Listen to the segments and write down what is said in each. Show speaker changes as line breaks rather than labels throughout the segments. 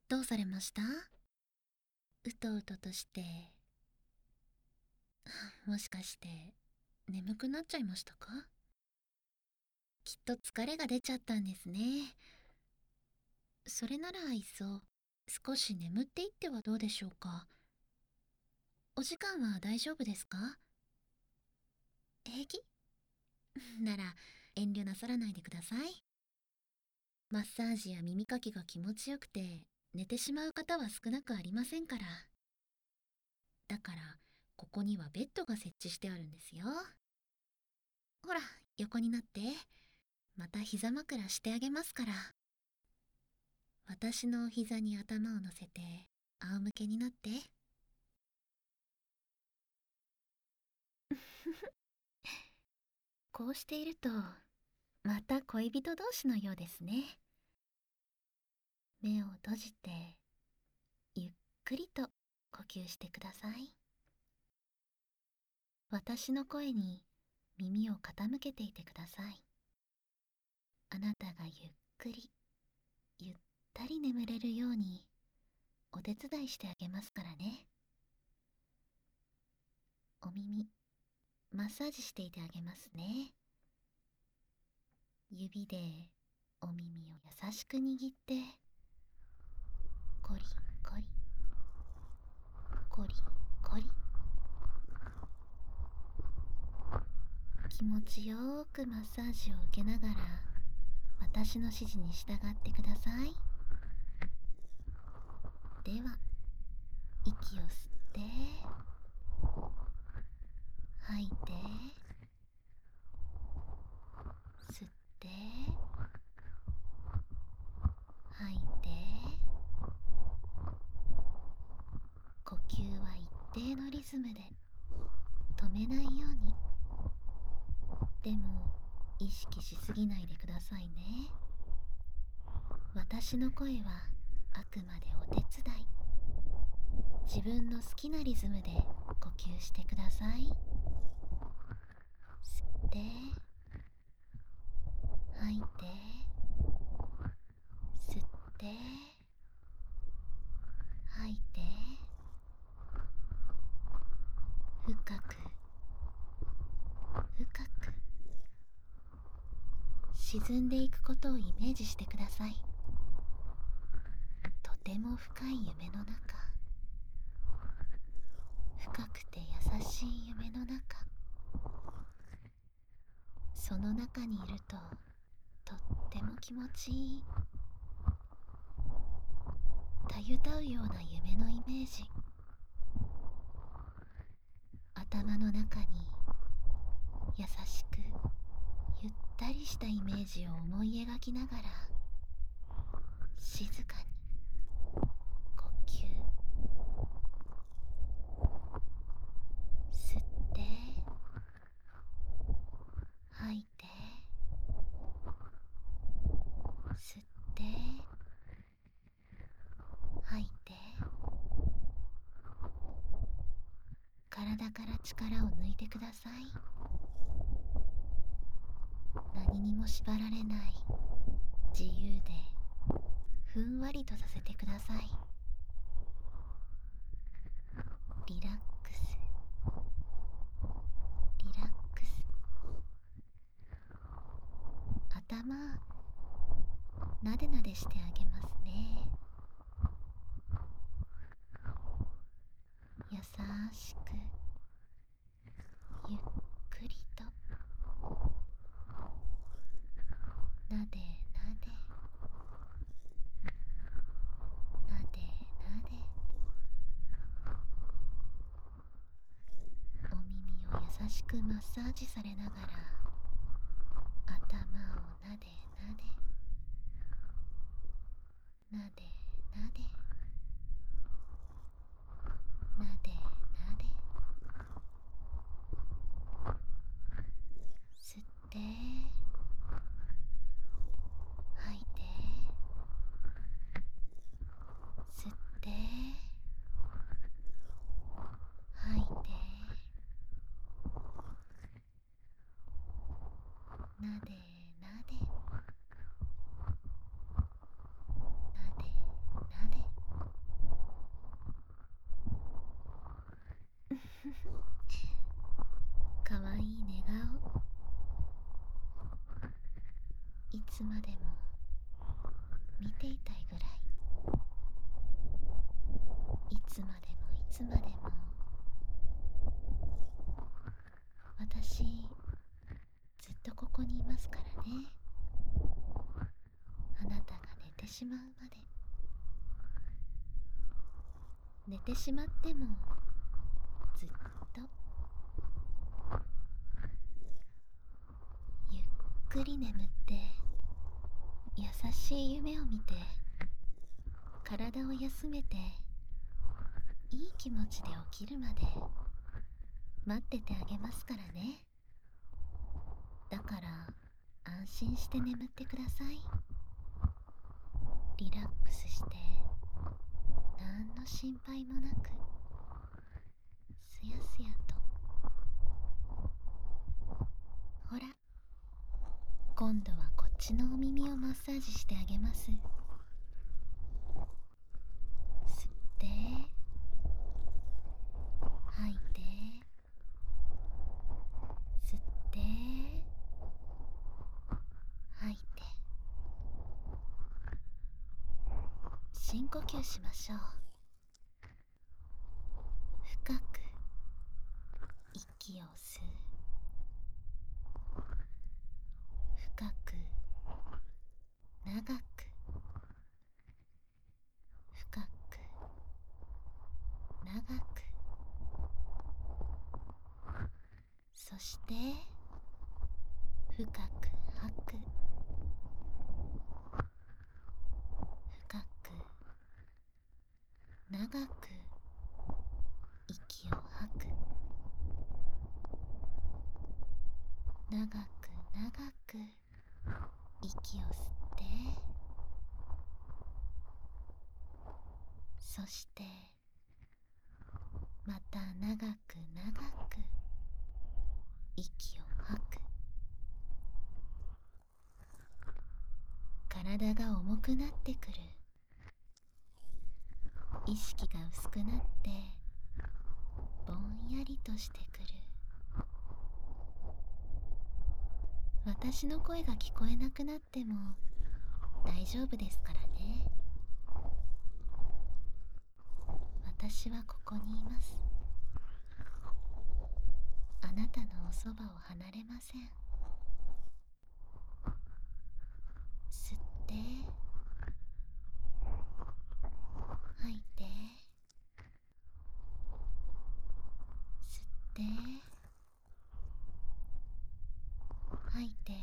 どうされました？うとうととして、もしかして眠くなっちゃいましたか？きっと疲れが出ちゃったんですね。それならいっそ少し眠っていってはどうでしょうか。お時間は大丈夫ですか？平気なら遠慮なさらないでください。マッサージや耳かきが気持ちよくて寝てしまう方は少なくありませんから。だからここにはベッドが設置してあるんですよ。ほら、横になって。また膝枕してあげますから。私の膝に頭を乗せて仰向けになって。こうしているとまた恋人同士のようですね。目を閉じてゆっくりと呼吸してください。私の声に耳を傾けていてください。あなたがゆっくりゆったり眠れるようにお手伝いしてあげますからね。お耳マッサージしていてあげますね。指でお耳を優しく握ってコリコリコリコリ、気持ちよーくマッサージを受けながら私の指示に従ってください。では息を吸って吐いて、吸って吐いて。呼吸は一定のリズムで止めないように。でも意識しすぎないでくださいね。私の声はあくまでお手伝い。自分の好きなリズムで呼吸してください。吸って吐いて、吸って吐いて。深く深く沈んでいくことをイメージしてください。とても深い夢の中、深くて優しい夢の中。その中にいるととっても気持ちいい。たゆたうような夢のイメージ。頭の中に優しくゆったりしたイメージを思い描きながら静かに呼吸。吸って吐いて、吸って吐いて。体から力を抜いてください。何にも縛られない自由でふんわりとさせてください。リラックスリラックス。頭なでなでしてあげますね。優しくゆっくりとなでなでなでなで。お耳を優しくマッサージされながら頭をなでなでなでなでなでなで。吸って吐いて、吸って吐いて。なでなでなでなで。 つまでも見ていたいぐらい、いつまでもいつまでも私ずっとここにいますからね。あなたが寝てしまうまで。寝てしまってもずっとゆっくり眠って優しい夢を見て体を休めていい気持ちで起きるまで待っててあげますからね。だから安心して眠ってください。リラックスして何の心配もなくすやすやと。ほら、今度はこっちのお耳をマッサージしてあげます。吸って吐いて、吸って吐いて、深呼吸しましょう。深く息を吸う。深く長く深く長く、そして深く吐く。深く長く息を吐く。長く長く息を吸って、そしてまた長く長く息を吐く。体が重くなってくる。意識が薄くなってぼんやりとしてくる。私の声が聞こえなくなっても大丈夫ですからね。私はここにいます。あなたのおそばを離れません。吸って吐いて、吸って吐いて、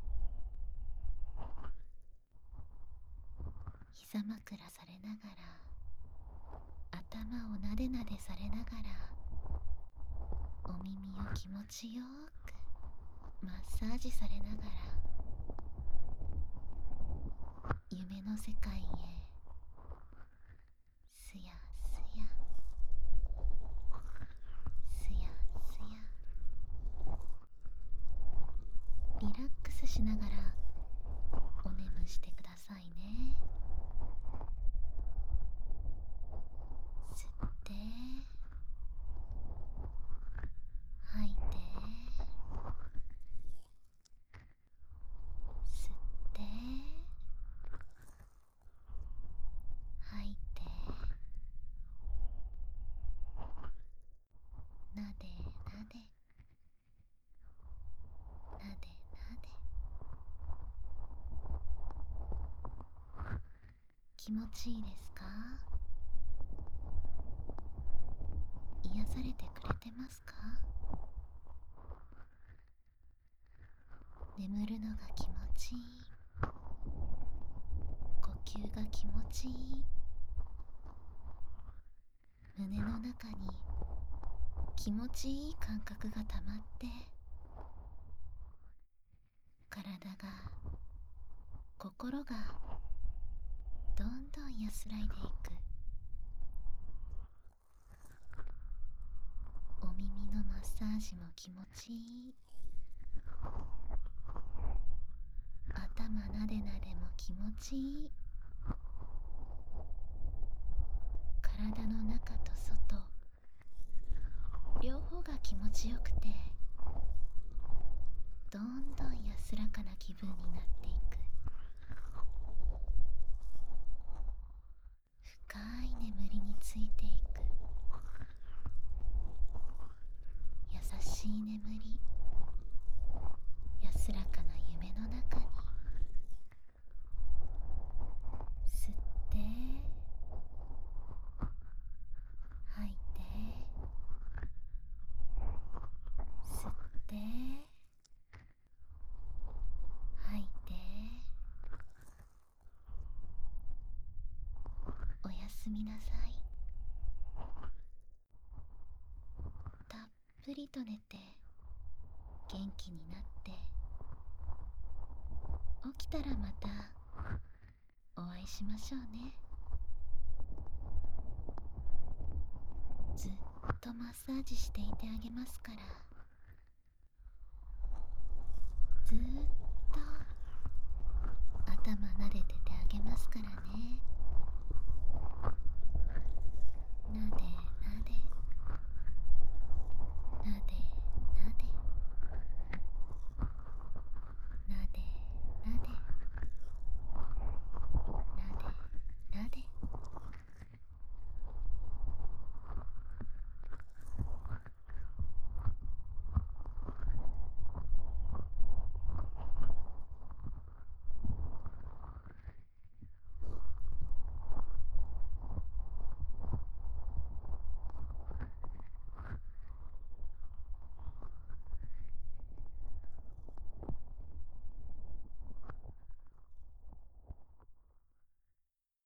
膝枕されながら、頭をなでなでされながら、お耳を気持ちよくマッサージされながら、夢の世界へすやすやすやすや、リラックスしながらお眠してくださいね。吸って吐いて、吸って吐いて、なでなでなでなで。気持ちいいですか？癒されてくれてますか？眠るのが気持ちいい。呼吸が気持ちいい。胸の中に気持ちいい感覚がたまって、体が心がどんどん安らいでいく。お耳のマッサージも気持ちいい。頭なでなでも気持ちいい。体の中と外両方が気持ちよくて、どんどん安らかな気分になっていく。 しい眠り、安らかな夢の中に吸って吐いて、吸って吐いて、おやすみなさい。たっぷりと寝て元気になって、起きたらまたお会いしましょうね。ずっとマッサージしていてあげますから、ずーっと頭撫でててあげますからね。